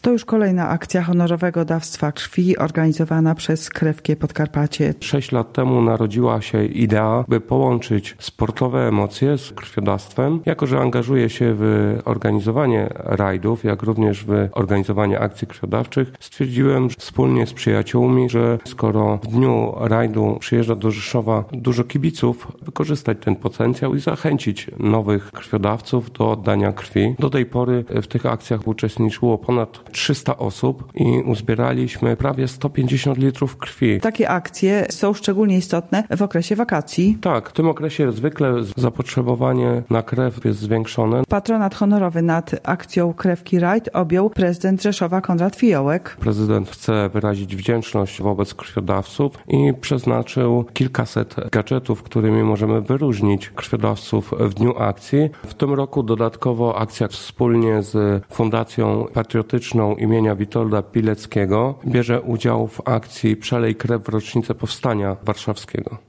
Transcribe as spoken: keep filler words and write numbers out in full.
To już kolejna akcja honorowego dawstwa krwi organizowana przez Krewkie Podkarpacie. Sześć lat temu narodziła się idea, by połączyć sportowe emocje z krwiodawstwem. Jako że angażuję się w organizowanie rajdów, jak również w organizowanie akcji krwiodawczych, stwierdziłem że wspólnie z przyjaciółmi, że skoro w dniu rajdu przyjeżdża do Rzeszowa dużo kibiców, wykorzystać ten potencjał i zachęcić nowych krwiodawców do oddania krwi. Do tej pory w tych akcjach uczestniczyło ponad trzysta osób i uzbieraliśmy prawie sto pięćdziesiąt litrów krwi. Takie akcje są szczególnie istotne w okresie wakacji. Tak, w tym okresie zwykle zapotrzebowanie na krew jest zwiększone. Patronat honorowy nad akcją Krewki Ride objął prezydent Rzeszowa Konrad Fiołek. Prezydent chce wyrazić wdzięczność wobec krwiodawców i przeznaczył kilkaset gadżetów, którymi możemy wyróżnić krwiodawców w dniu akcji. W tym roku dodatkowo akcja wspólnie z Fundacją Patriotyczną imienia Witolda Pileckiego bierze udział w akcji Przelej krew w rocznicę Powstania Warszawskiego.